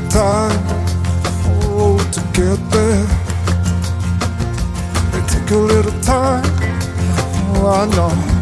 time, oh, to get there. They take a little time, oh, I know.